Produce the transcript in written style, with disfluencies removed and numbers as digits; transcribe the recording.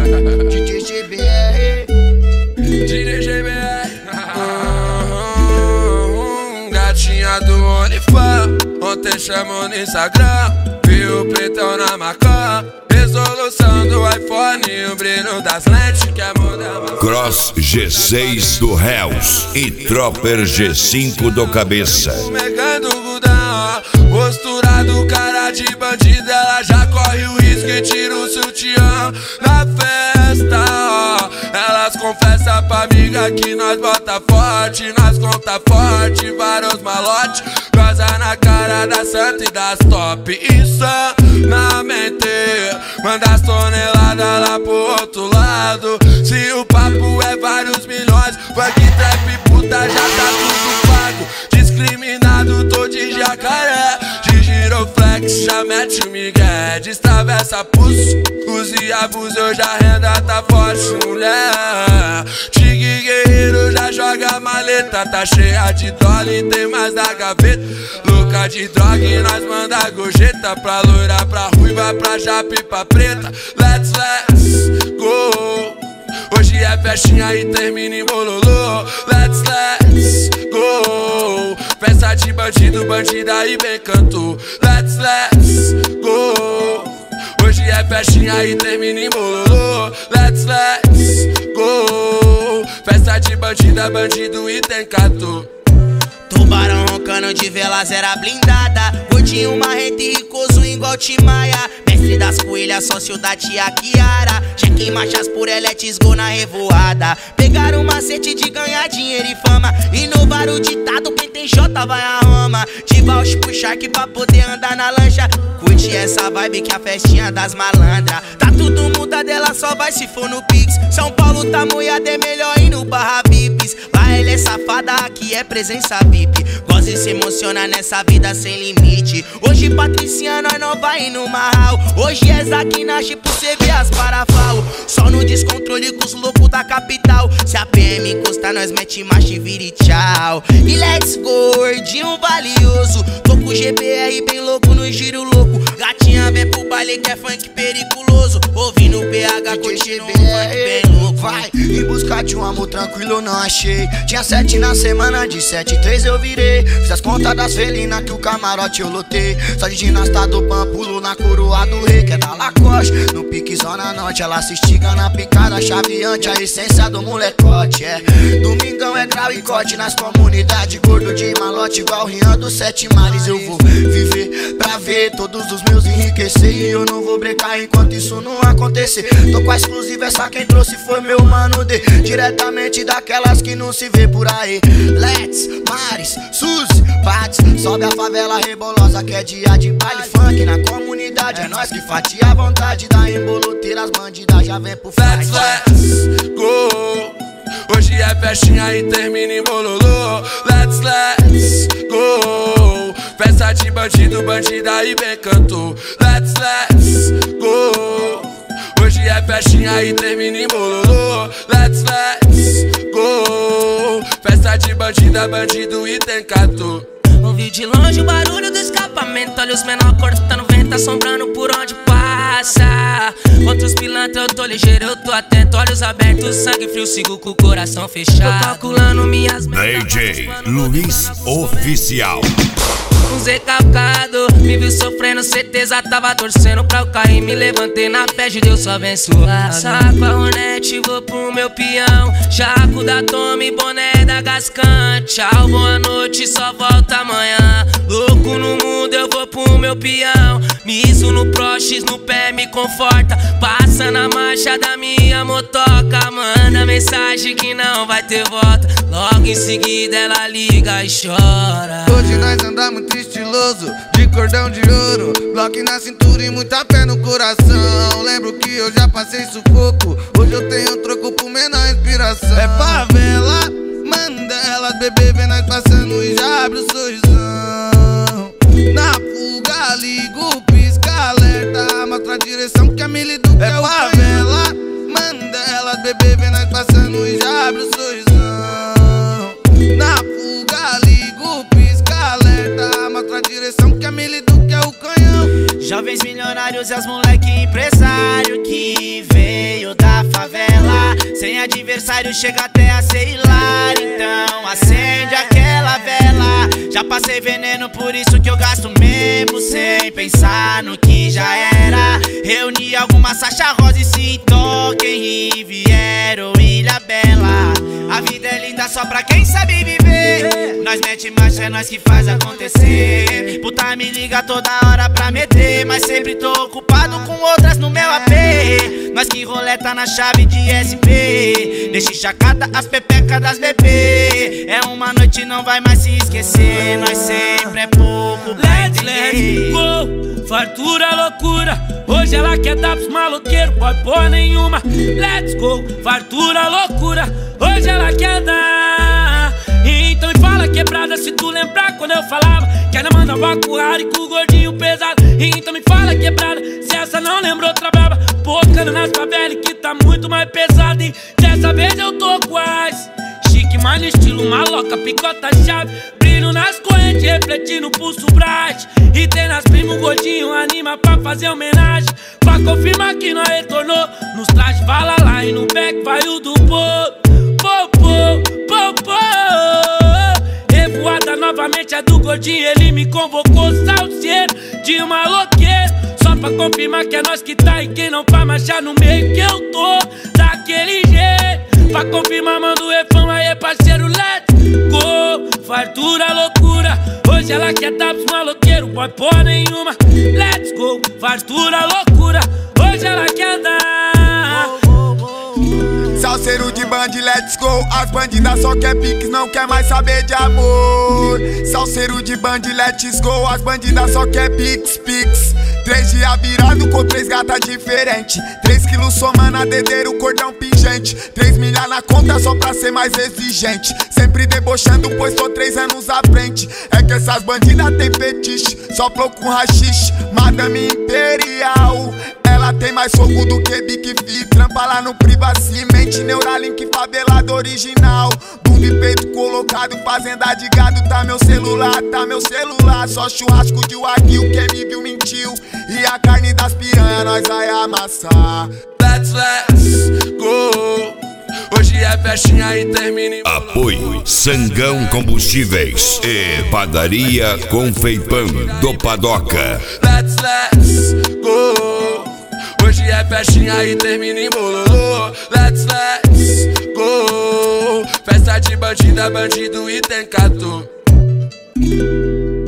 DJ GBR, DJ GBR. Gatinha do OnlyFans, ontem chamou no Instagram, viu o pretão na Macan, resolução do iPhone e o brilho das lentes que a modelo. Cross G6 do Hells e Tropper G5 do Cabeça. Megando o Gudão, postura do cara de bandido, ela já corre o risco e tira o sutiã na festa, ó. Elas confessam pra amiga que nós bota forte, nós conta forte, vários malotes, goza na cara da santa e das top. Insanamente, manda as toneladas lá pro outro lado. Se o papo é vários milhões, funk, trap, puta, já tá tudo pago. Discriminado, tô de jacaré, de giroflex, já mete o migué. Destravessa pulso, use e abuso, hoje a renda tá forte, mulher. Tigre guerreiro já joga a maleta, tá cheia de dólar e tem mais na gaveta. Louca de droga e nós manda gorjeta, pra loira, pra ruiva, pra japa e pra preta. Let's go. Hoje é festinha e termina em bololô. Let's go. Festa de bandido, bandida e bem cantou. Let's go. Hoje é festinha e termina em bololô. Let's go. Festa de bandida, bandido e tem canto. tubarão roncando de vela zera blindada, gordinho marrento e ricoso igual Timaya, mestre das coelhas, sócio da tia Kiara, cheque em marchas por eletes, gol na revoada. Pegaram o macete de ganhar dinheiro e fama, inovaram o ditado, quem tem Jota vai a Roma. De Bausch pro Shark pra poder andar na lancha, curte essa vibe que a festinha das malandras. Tá tudo muda dela, só vai se for no Pix. São Paulo tá moiado, é melhor ir no Barra Vips. Lá ela é safada, aqui é presença VIP. Gosta e se emociona nessa vida sem limite. Hoje Patricinha, nós não vai no Marral. Hoje é Zaquinache por cê ver as parafal. Só no descontrole com os loucos da capital. Se a PM encostar, nós mete marcha e vira e tchau. E let's go, gordinho valioso. Tô com o GBR bem louco no giro louco. Gatinha vem pro baile que é funk periculoso. Ouvindo o PH curtindo um funk bem louco. Vai em busca de um amor tranquilo, eu não achei. Tinha 7 na semana, de 7 3 eu virei. Fiz as contas das felinas que o camarote eu lotei. Só de ginasta do pampulo na coroa do rei, que é da Lacoste. No pique zona norte, ela se estiga na picada chaveante. A essência do molecote, é domingão é grau e corte nas comunidades. Gordo de malote igual Rian dos 7 mares. Eu vou viver pra ver todos os meus enriquecer. E eu não vou brecar enquanto isso não acontecer. Tô com a exclusiva, essa quem trouxe foi meu mano D, diretamente daquelas que não se vê por aí. Let's, Maris, Suzy, Pats, sobe a favela rebolosa que é dia de baile funk na comunidade. É nós que fatia a vontade da emboloteira, as bandidas já vem pro fight. Let's go. Hoje é festinha e termina em bololô. Let's go. Festa de bandido, bandida e bem cantou. Let's go. Hoje é festinha e termina em bololô. Let's go. Festa de bandida, bandido e tem canto. Ouvi de longe o barulho do escapamento. Olha os menor cortando vento, assombrando por onde passa. Contra os pilantras eu tô ligeiro, eu tô atento. Olhos abertos, sangue frio, sigo com o coração fechado. Tô calculando minhas metas. DJ Luiz Oficial. Um Zé calcado, me viu sofrendo, certeza tava torcendo pra eu cair. Me levantei na fé de Deus abençoado. Saco a Ronete, vou pro meu peão. Jaco da Tome, boné da Gascan. Tchau, boa noite, só volta amanhã. Louco no mundo, eu vou pro meu peão. Miso no Prox, no pé me conforta. Passa na marcha da minha motoca. Manda mensagem que não vai ter volta. Logo em seguida ela liga e chora. Hoje nós andamos estiloso, de cordão de ouro, Glock na cintura e muita fé no coração. Lembro que eu já passei sufoco, hoje eu tenho troco por menor inspiração. É favela, manda elas beber, vem nós passando e já abre o sorrisão. Na fuga, ligo, pisca, alerta, mostra a direção que a Mili do que é o favela, manda elas beber, vem nós passando e já abre o sorrisão. Na fuga, ligo, pisca, alerta, mostra a direção que a Mili do que é o canhão. Jovens milionários nós é os moleque empresário que veio da favela. Sem adversário chega até a ser hilário, então acende aquela vela. Já passei veneno, por isso que eu gasto mesmo sem pensar no que já era. Reuni algumas Sacha Rosa e se toquem Riviera ou Ilha Bela. A vida é linda só pra quem sabe viver. Nós mete marcha, é nós que faz acontecer. Puta me liga toda hora pra meter, mas sempre tô ocupado com outras no meu AP. Nós que roleta na chave de SP, deixe chacata as pepecas das bebê. É uma noite, não vai mais se esquecer. Nós sempre é pouco pra entender. Let's go, fartura, loucura. Hoje ela quer dar pros maloqueiros, pode pôr nenhuma. Let's go, fartura, loucura. Hoje ela quer dar. Então me fala quebrada se tu lembrar quando eu falava que ela mandava com o Harry com o gordinho pesado. Então me fala quebrada se essa não lembrou outra braba. Pocando nas favelas que tá muito mais pesado. E dessa vez eu tô quase chique, mas no estilo maloca, picota chave. Brilho nas correntes, refletindo o pulso bright. E tem nas primas um gordinho anima pra fazer homenagem. Pra confirmar que nós retornou. Nos trajes vala lá e no back vai o do povo. Revoada novamente é do gordinho, ele me convocou, salseiro de maloqueiro. Só pra confirmar que é nós que tá e quem não vai marchar no meio que eu tô daquele jeito. Pra confirmar manda o refrão aí parceiro, let's go. Fartura, loucura, hoje ela quer dar pros maloqueiros, pode pôr nenhuma. Let's go, fartura, loucura, hoje ela quer dar. Salseiro de band, let's go. As bandidas só quer piques, não quer mais saber de amor. Salseiro de band, let's go. As bandidas só quer piques. 3 dias virado com 3 gatas diferentes. 3 quilos somando a dedeiro, cordão pingente. 3 milhas na conta só pra ser mais exigente. Sempre debochando, pois tô 3 anos à frente. É que essas bandidas tem fetiche, só flow com rachixe. Madame Imperial, ela tem mais fogo do que Big Fi. Trampa lá no Privacimente, Neuralink favelado original. Bunda e peito colocado, fazenda de gado. Tá meu celular. Só churrasco de wagyu, quem me viu mentiu. E a carne das piranha nós vai amassar. Let's go. Hoje é festinha e termina em Apoio Sangão Combustíveis e Padaria Confeipão do Padoca. Let's go. Hoje é festinha e termina em bololô. Let's go. Festa de bandida, bandido e tem catu.